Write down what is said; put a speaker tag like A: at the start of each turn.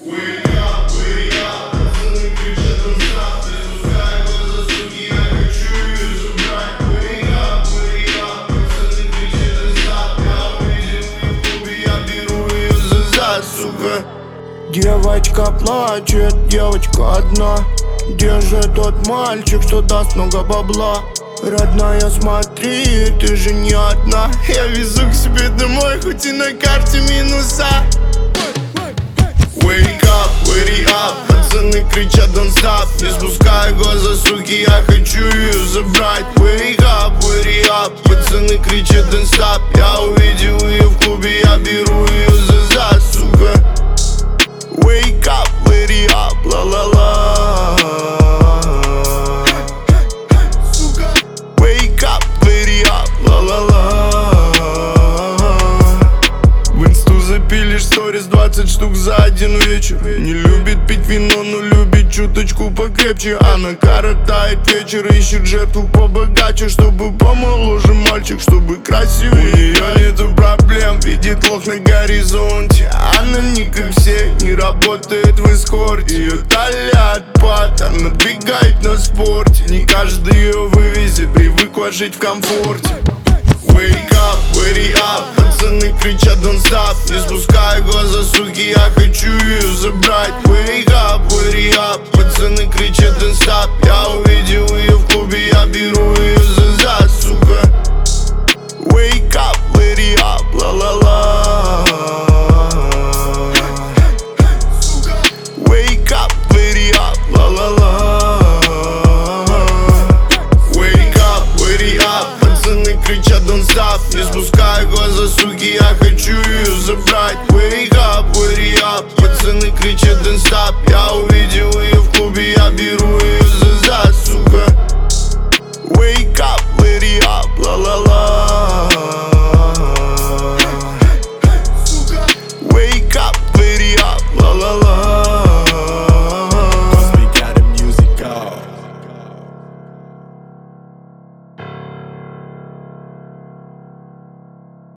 A: Девочка плачет, девочка одна. Где же тот мальчик, что даст много бабла? Родная, смотри, ты же не одна. Я везу к себе домой, хоть и на карте минуса. Wake up, пацаны кричат don't stop. Не спускай глаза, суки, я хочу ее забрать. Wake up, пацаны кричат don't stop. Я увидел ее в клубе, я беру ее за зад, сука. Wake up, ла-ла-ла. Wake up, ла-ла-ла. В инсту запилишь сторис 20 штук за один вечер. Не любит пить вино, но любит чуточку покрепче. Она коротает вечер, ищет жертву побогаче, чтобы помоложе мальчик, чтобы красивее. У нее нету проблем, видит лох на горизонте. Она не как все, не работает в эскорте. Ее талия отпад, она двигает на спорте. Не каждый ее вывезет, привыкла жить в комфорте. Wake up, пацаны кричат don't stop. Не спускай глаза, суки, я хочу ее забрать.